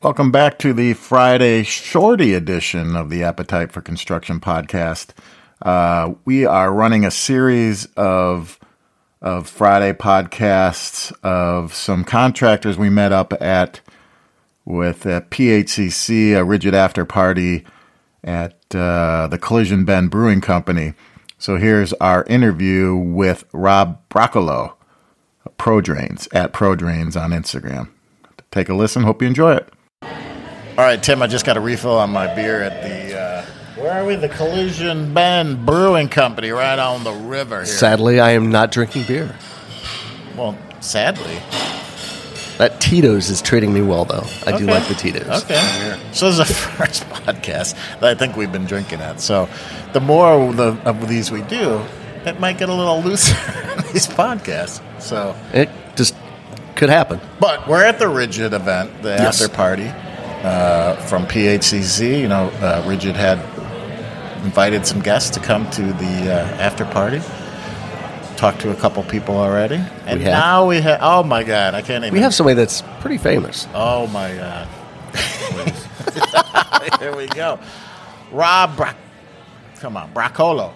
Welcome back to the Friday shorty edition of the Appetite for Construction podcast. We are running a series of Friday podcasts of some contractors we met up with PHCC, a rigid after party at the Collision Bend Brewing Company. So here's our interview with Rob Broccolo, ProDrains, at ProDrains on Instagram. Take a listen. Hope you enjoy it. All right, Tim, I just got a refill on my beer at the, where are we? The Collision Bend Brewing Company, right on the river here. Sadly, I am not drinking beer. Well, sadly. That Tito's is treating me well, though. I do like the Tito's. Okay. So this is the first podcast that I think we've been drinking at. So the more of these we do, it might get a little looser in these podcasts. So it just could happen. But we're at the Rigid event, the after party. From PHCC, Rigid had invited some guests to come to the after party. Talked to a couple people already, and now we have. Oh my God, I can't even. We have somebody that's pretty famous. Oh my God! Here we go, Rob. Come on, Broccolo.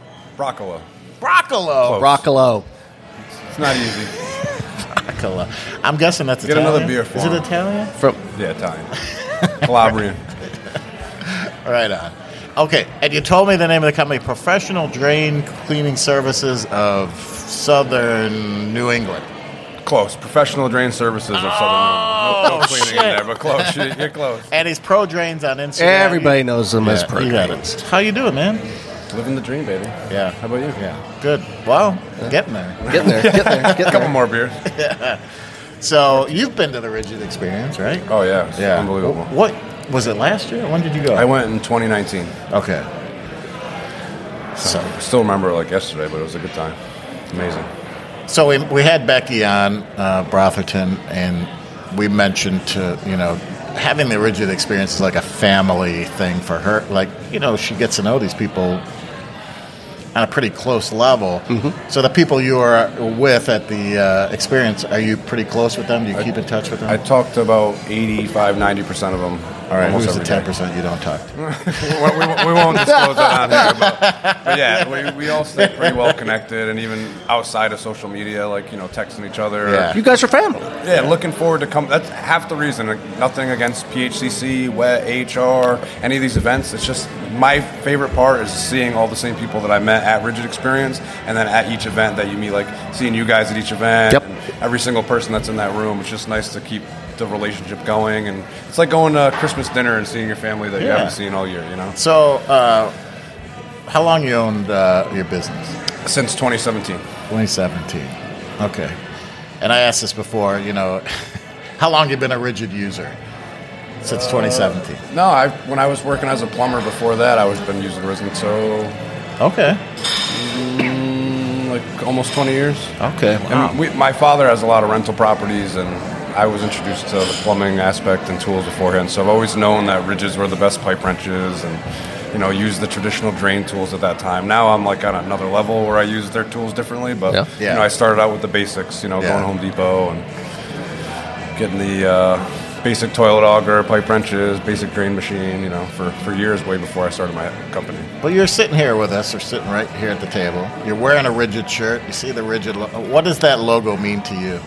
It's not easy. Broccolo. I'm guessing that's Italian. Get another beer for Is him. it Italian? Yeah, Italian. Calabrian. Right on. Okay, and you told me the name of the company, Professional Drain Cleaning Services of Southern New England. Close. Professional Drain Services of Southern New England. No cleaning shit. in there, but close. You're close. And he's ProDrains on Instagram. Everybody knows him as ProDrains. How you doing, man? Living the dream, baby. Yeah. How about you? Yeah. Good. Well, getting there. A couple more beers. Yeah. So you've been to the Rigid Experience, right? Oh, yeah. It's Yeah. unbelievable. What was it last year? When did you go? I went in 2019. Okay. So I still remember it like yesterday, but it was a good time. Amazing. So we had Becky on Brotherton, and we mentioned having the Rigid Experience is like a family thing for her. Like, she gets to know these people on a pretty close level. Mm-hmm. So the people you are with at the experience, are you pretty close with them? Do you keep in touch with them? I talked to about 85, 90% of them. All right, almost who's the every day. 10% you don't talk to? we won't disclose that on here, but yeah, we all stay pretty well connected, and even outside of social media, texting each other. Yeah. You guys are family. Yeah, looking forward to come. That's half the reason. Nothing against PHCC, WET, HR, any of these events. It's just my favorite part is seeing all the same people that I met at Rigid Experience, and then at each event that you meet, like seeing you guys at each event. Yep. And every single person that's in that room. It's just nice to keep the relationship going, and it's like going to Christmas dinner and seeing your family that you haven't seen all year. So, how long you owned your business? Since 2017. 2017. Okay. And I asked this before. How long you been a Rigid user? Since 2017. No, when I was working as a plumber before that, I was been using Rigid, so okay, like almost 20 years. Okay, wow. And my father has a lot of rental properties, and I was introduced to the plumbing aspect and tools beforehand, so I've always known that Rigids were the best pipe wrenches, and use the traditional drain tools at that time. Now I'm like on another level where I use their tools differently, but I started out with the basics, going to Home Depot and getting the basic toilet auger, pipe wrenches, basic drain machine, for years, way before I started my company. Well, you're sitting here with us, or sitting right here at the table. You're wearing a Rigid shirt. You see the Rigid what does that logo mean to you?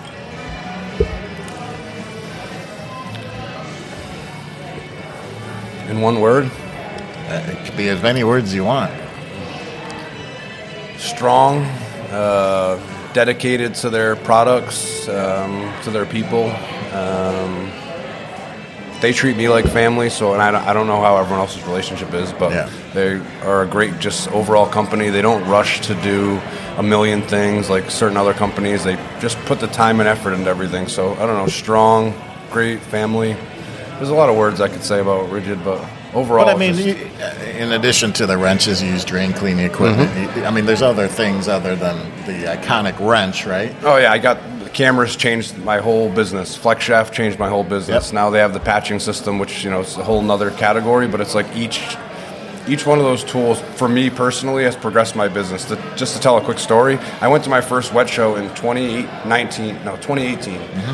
In one word? It could be as many words as you want. Strong, dedicated to their products, to their people. They treat me like family, and I don't know how everyone else's relationship is, but they are a great just overall company. They don't rush to do a million things like certain other companies. They just put the time and effort into everything. So, I don't know, strong, great family. There's a lot of words I could say about Rigid, but overall... But I mean, in addition to the wrenches, you use drain cleaning equipment. Mm-hmm. I mean, there's other things other than the iconic wrench, right? Oh, yeah, the cameras changed my whole business. FlexShaft changed my whole business. Yep. Now they have the patching system, which, is a whole nother category, but it's like each one of those tools, for me personally, has progressed my business. Just to tell a quick story, I went to my first WET show in 2018. Mm-hmm.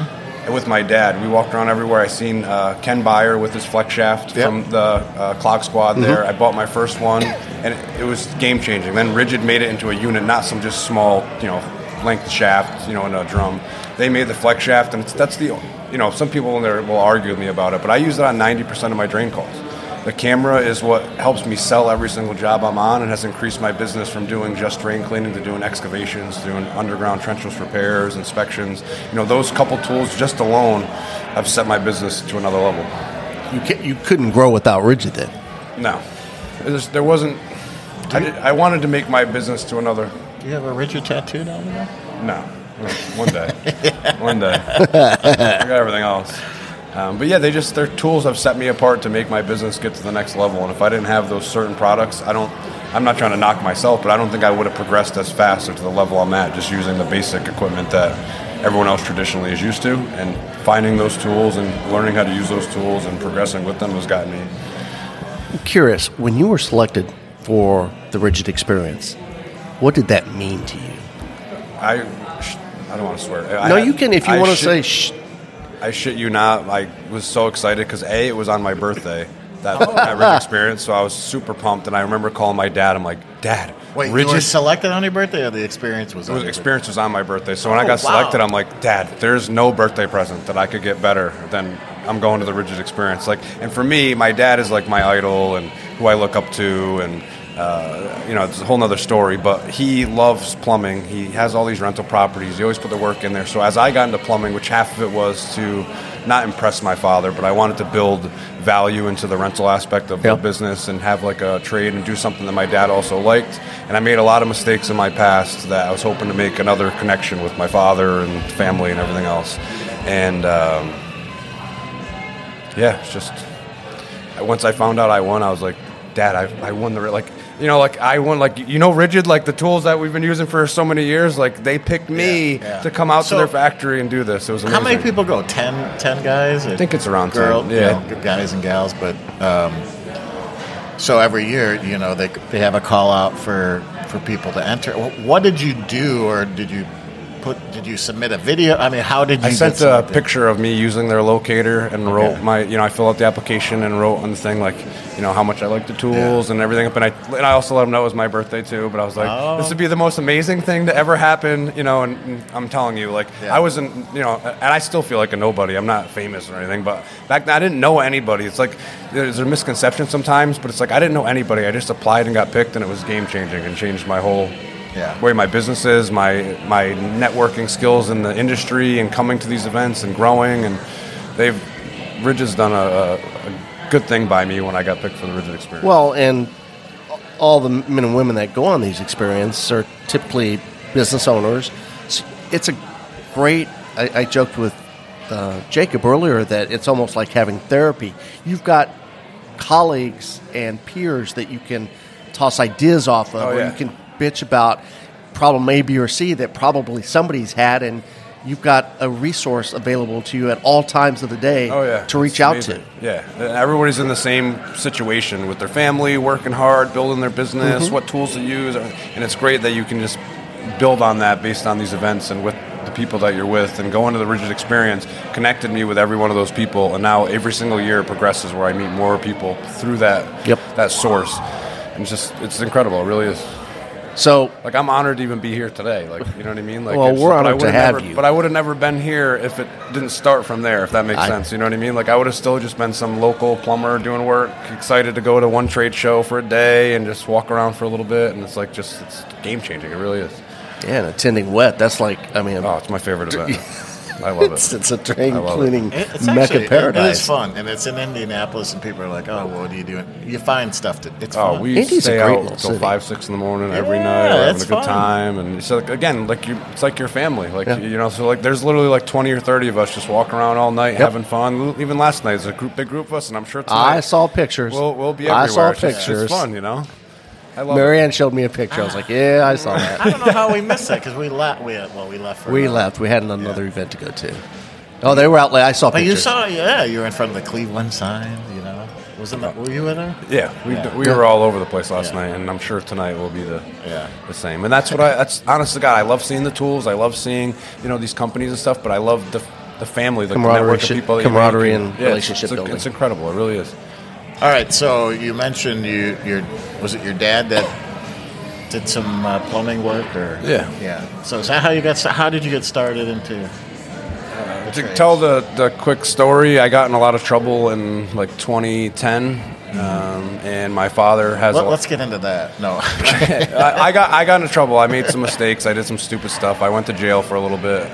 with my dad. We walked around everywhere. I seen Ken Byer with his flex shaft from the Clock Squad there. I bought my first one, and it was game-changing. Then Rigid made it into a unit, not some just small, length shaft, in a drum. They made the flex shaft, and that's the, some people in there will argue with me about it, but I use it on 90% of my drain calls. The camera is what helps me sell every single job I'm on and has increased my business from doing just drain cleaning to doing excavations, doing underground trenchless repairs, inspections. Those couple tools just alone have set my business to another level. You couldn't grow without Rigid then? No. There wasn't... I wanted to make my business to another... Do you have a Rigid tattoo down there? No. One day. One day. I got everything else. But yeah, their tools have set me apart to make my business get to the next level. And if I didn't have those certain products, I'm not trying to knock myself, but I don't think I would have progressed as fast or to the level I'm at just using the basic equipment that everyone else traditionally is used to. And finding those tools and learning how to use those tools and progressing with them has gotten me. I'm curious, when you were selected for the Rigid Experience, what did that mean to you? I don't want to swear. No, you can if you want to say shh. I shit you not, I was so excited because it was on my birthday, that Rigid Experience, so I was super pumped, and I remember calling my dad. I'm like, Dad, wait, Rigid? You were selected on your birthday, or the experience was on your Experience was on my birthday, so when I got selected, I'm like, Dad, there's no birthday present that I could get better than I'm going to the Rigid Experience. And for me, my dad is like my idol and who I look up to, and it's a whole nother story, but he loves plumbing. He has all these rental properties. He always put the work in there. So as I got into plumbing, which half of it was to not impress my father, but I wanted to build value into the rental aspect of the business and have like a trade and do something that my dad also liked. And I made a lot of mistakes in my past that I was hoping to make another connection with my father and family and everything else. And it's just, once I found out I won, I was like, Dad, I won the, I won, Rigid, the tools that we've been using for so many years, they picked me to come out to their factory and do this. It was amazing. How many people go? 10 guys? I think it's around 10. Yeah. Guys and gals. But so every year, they have a call out for people to enter. What did you do, or did you submit a video? I mean, how did you? I sent a picture of me using their locator and wrote I filled out the application and wrote on the thing how much I like the tools and everything. And I also let them know it was my birthday too. But I was like, this would be the most amazing thing to ever happen, And I'm telling you, I wasn't, and I still feel like a nobody. I'm not famous or anything, but back then I didn't know anybody. It's there's a misconception sometimes, but it's I didn't know anybody. I just applied and got picked, and it was game changing and changed my whole. Way my business is, my networking skills in the industry and coming to these events and growing, and Rigid's done a good thing by me when I got picked for the Rigid Experience. Well, and all the men and women that go on these experiences are typically business owners. It's a great, I joked with Jacob earlier that it's almost like having therapy. You've got colleagues and peers that you can toss ideas off of, or you can bitch about problem A, B, or C that probably somebody's had, and you've got a resource available to you at all times of the day to reach out to. Yeah, everybody's in the same situation with their family, working hard, building their business, what tools to use, and it's great that you can just build on that based on these events and with the people that you're with. And going to the Rigid Experience connected me with every one of those people, and now every single year progresses where I meet more people through that source. And it's incredible, it really is. So, I'm honored to even be here today. You know what I mean? We're honored to have you. But I would have never been here if it didn't start from there, if that makes sense. You know what I mean? I would have still just been some local plumber doing work, excited to go to one trade show for a day and just walk around for a little bit. And it's it's game-changing. It really is. Yeah, and attending WET, that's it's my favorite event. I love it. It's a drain cleaning mecca paradise. It is fun, and it's in Indianapolis, and people are like, "Oh, what are you doing?" You find stuff it's fun. We stay out until 5, 6 in the morning every night, having a good time, and so again, it's like your family, So there's literally 20 or 30 of us just walking around all night having fun. Even last night, there's a big group of us, and I'm sure tonight I saw pictures. We'll be everywhere. I saw pictures. It's fun, I love Marianne showed me a picture. I was like, yeah, I saw that. I don't know how we missed that because we left. We left. We left. We had another event to go to. Oh, they were out late. I saw pictures. You saw, you were in front of the Cleveland sign, Were you in there? Yeah, we were all over the place last night, and I'm sure tonight will be the same. And that's honest to God, I love seeing the tools. I love seeing, these companies and stuff, but I love the family, the Camaraderie, network of people, that you camaraderie make. and relationship building. It's incredible. It really is. All right, so you mentioned was it your dad that did some plumbing work, or yeah? So is that how you got? How did you get started into? To tell the quick story, I got in a lot of trouble in like 2010, and my father has. Let's get into that. No, I got into trouble. I made some mistakes. I did some stupid stuff. I went to jail for a little bit.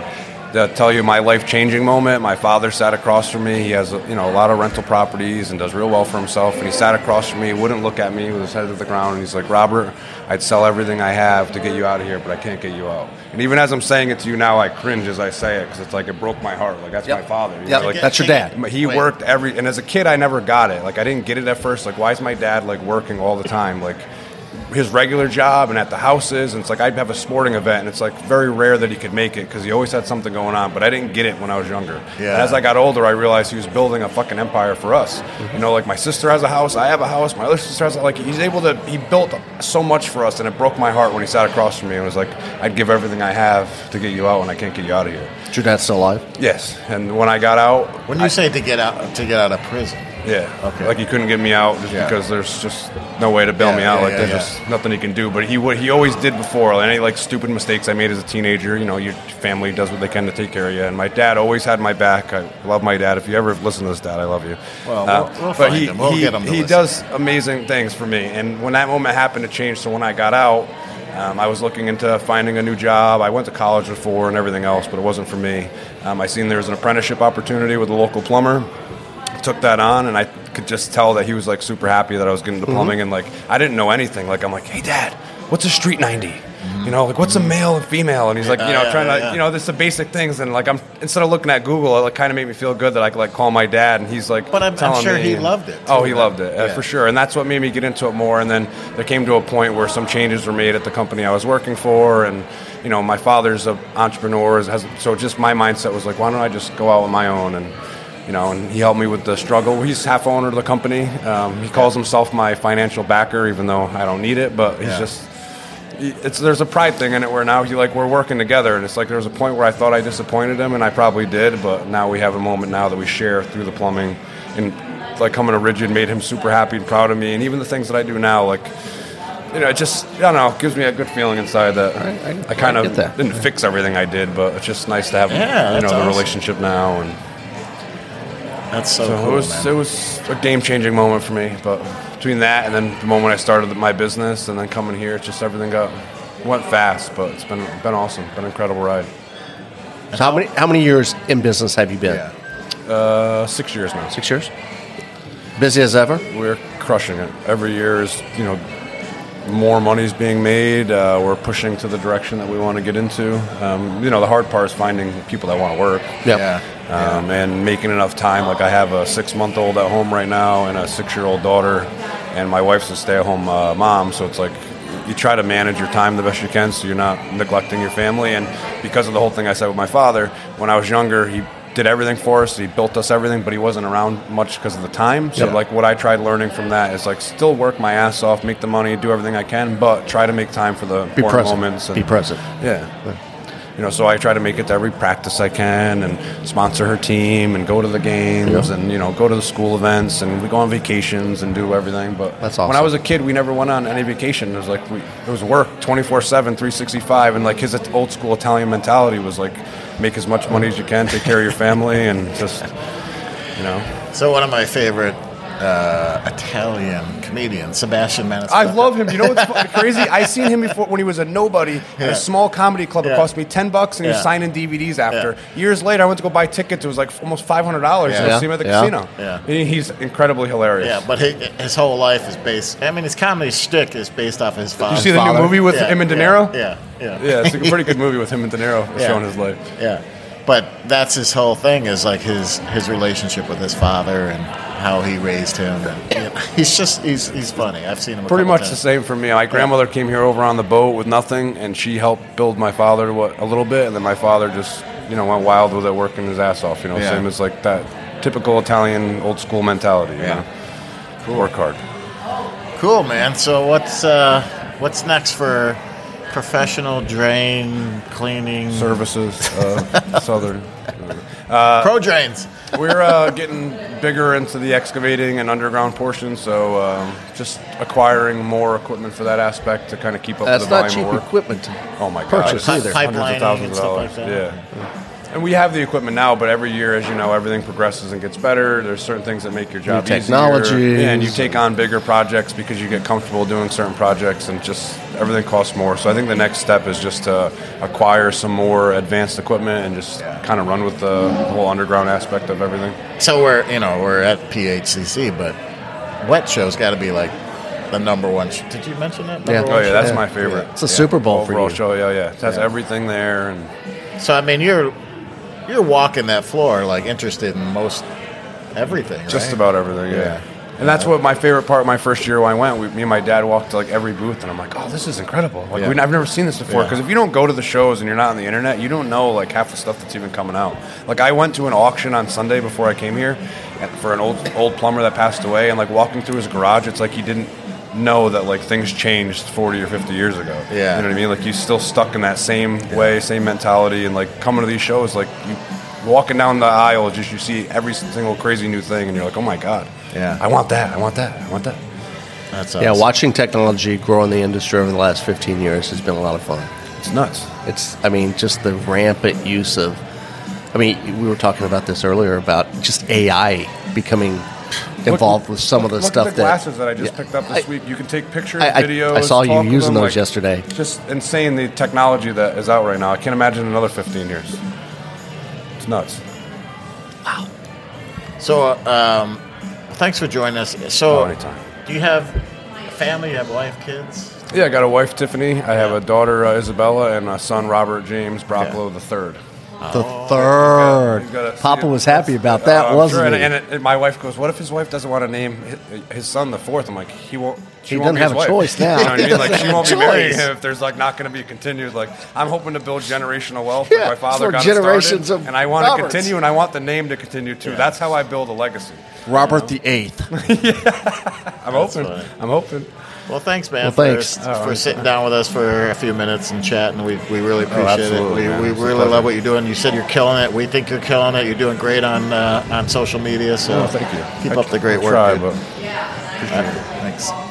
To tell you my life-changing moment, my father sat across from me. He has a lot of rental properties and does real well for himself. And he sat across from me, wouldn't look at me with his head to the ground. And he's like, "Robert, I'd sell everything I have to get you out of here, but I can't get you out." And even as I'm saying it to you now, I cringe as I say it because it's like it broke my heart. Like that's my father. Yeah, like that's your dad. He worked and as a kid, I never got it. Like I didn't get it at first. Like why is my dad like working all the time? Like his regular job and at the houses, and it's like I'd have a sporting event, and it's like very rare that he could make it because he always had something going on, but I didn't get it when I was younger. Yeah. And as I got older, I realized he was building a fucking empire for us. Like my sister has a house, I have a house, my other sister has he built so much for us, and it broke my heart when he sat across from me and was like, "I'd give everything I have to get you out, and I can't get you out of here." Is your dad still alive? Yes. And when I got out, when you say to get out of prison. Yeah. Okay. Like he couldn't get me out just because there's just no way to bail me out. There's just nothing he can do. But he always did before. Any like stupid mistakes I made as a teenager. Your family does what they can to take care of you. And my dad always had my back. I love my dad. If you ever listen to this, Dad, I love you. Well, we'll find him. We'll get him to he listen. does amazing things for me. And when that moment happened, it changed. So when I got out, I was looking into finding a new job. I went to college before and everything else, but it wasn't for me. I seen there was an apprenticeship opportunity with a local plumber. Took that on, and I could just tell that he was like super happy that I was getting into plumbing, and like I didn't know anything. Like I'm like, "Hey, Dad, what's a street 90? Like what's a male and female?" And he's like, trying to, this the basic things. And like instead of looking at Google, it like kind of made me feel good that I could like call my dad, and he's like, but I'm sure he loved it. Oh, he loved it for sure, and that's what made me get into it more. And then there came to a point where some changes were made at the company I was working for, and my father's an entrepreneur, so just my mindset was like, why don't I just go out on my own and. And he helped me with the struggle. He's half owner of the company. He calls himself my financial backer, even though I don't need it. But there's a pride thing in it where now we're working together, and it's like there was a point where I thought I disappointed him, and I probably did. But now we have a moment now that we share through the plumbing, and like coming to Rigid made him super happy and proud of me, and even the things that I do now, like. It just, I don't know, gives me a good feeling inside that I kind of didn't fix everything I did, but it's just nice to have the relationship now. And that's so cool, it was a game-changing moment for me. But between that and then the moment I started my business and then coming here, it's just everything went fast. But it's been awesome. Been an incredible ride. So how many years in business have you been? 6 years now. 6 years. Busy as ever. We're crushing it. Every year is more money's being made. We're pushing to the direction that we want to get into. The hard part is finding people that want to work. And making enough time. Like I have a 6-month-old at home right now and a 6-year-old daughter, and my wife's a stay-at-home mom. So it's like you try to manage your time the best you can, so you're not neglecting your family. And because of the whole thing I said with my father, when I was younger, he did everything for us. He built us everything, but he wasn't around much because of the time. So like what I tried learning from that is like still work my ass off, make the money, do everything I can, but try to make time for the important moments. And, be present. So I try to make it to every practice I can and sponsor her team and go to the games and, go to the school events, and we go on vacations and do everything. But that's awesome. When I was a kid, we never went on any vacation. It was like it was work 24/7, 365, and like his old school Italian mentality was like make as much money as you can, take care of your family, and just, So one of my favorite Italian comedian, Sebastian Maniscalco. I love him. You know what's crazy? I seen him before when he was a nobody at a small comedy club. It cost me $10, and he was signing DVDs after. Years later, I went to go buy tickets. It was like almost $500 to see him at the casino. He's incredibly hilarious. Yeah, but his whole life is based. I mean, his comedy shtick is based off his father. Did you see the new movie with him and De Niro? Yeah. It's a pretty good movie with him and De Niro showing his life. Yeah, but that's his whole thing is like his relationship with his father and how he raised him. And, he's funny. I've seen him pretty much times. the same for me. My grandmother came here over on the boat with nothing, and she helped build my father a little bit, and then my father just went wild with it, working his ass off. Same as like that typical Italian old school mentality. Cool. Work hard. Cool, man. So what's next for Professional drain cleaning Services, Southern. Pro Drains. We're getting bigger into the excavating and underground portion, so just acquiring more equipment for that aspect to kind of keep up with the That's not volume cheap of work. equipment to Oh my God! purchase either. Hundreds Pipelining of thousands and of stuff dollars. like that. Yeah. And we have the equipment now, but every year, as you know, everything progresses and gets better. There's certain things that make your job New easier. technologies. Yeah, and you take on bigger projects because you get comfortable doing certain projects, and just everything costs more. So I think the next step is just to acquire some more advanced equipment and just kind of run with the whole underground aspect of everything. So we're at PHCC, but Wet Show's got to be like the number one. Did you mention that? Yeah. Number Oh one yeah, show? that's my favorite. It's a Super Bowl for overall you. show. Yeah. It has everything there, and So I mean, you're walking that floor like interested in most everything, right? just about everything. Yeah. Yeah. And that's what my favorite part. My first year when I went, me and my dad walked to like every booth, and I'm like, "Oh, this is incredible! Like, Yeah. I've never seen this before." Yeah. Because if you don't go to the shows and you're not on the internet, you don't know like half the stuff that's even coming out. Like, I went to an auction on Sunday before I came here for an old plumber that passed away, and like walking through his garage, it's like he didn't know that like things changed 40 or 50 years ago. Yeah. You know what I mean? Like, he's still stuck in that same way, same mentality, and like coming to these shows, like you walking down the aisle, just you see every single crazy new thing, and you're like, oh my God. Yeah. I want that. I want that. I want that. That's Yeah, awesome. watching technology grow in the industry over the last 15 years has been a lot of fun. It's nuts. Just the rampant use of, we were talking about this earlier about just AI becoming involved with some of the Look stuff at the glasses that I just yeah, picked up this week. You can take pictures, I videos. saw you talk with using them, those yesterday. Just insane, the technology that is out right now. I can't imagine another 15 years. It's nuts. So thanks for joining us. So Anytime. do you have a family? You have wife, kids? Yeah, I got a wife, Tiffany. I have a daughter, Isabella, and a son, Robert James Brocklow III. The third. He's got a- Papa was happy about that, I'm wasn't sure. he? And my wife goes, "What if his wife doesn't want to name his son the fourth?" I'm like, "He won't. He won't doesn't be have his a wife." choice now. You know what I mean? Like, she won't be Choice. marrying him if there's like not going to be continued. Like, I'm hoping to build generational wealth. Yeah, Like my father for got generations it started, of and I want to Roberts. continue, and I want the name to continue too. That's how I build a legacy. Robert the Eighth. I'm hoping. funny. I'm hoping. Well, thanks, man, Well, thanks. for sitting down with us for a few minutes and chatting. We really appreciate it. absolutely, man. We It's a really pleasure. love what you're doing. You said you're killing it. We think you're killing it. You're doing great on social media. So Oh, thank you. Keep up the great work. Try, dude. but. Thanks.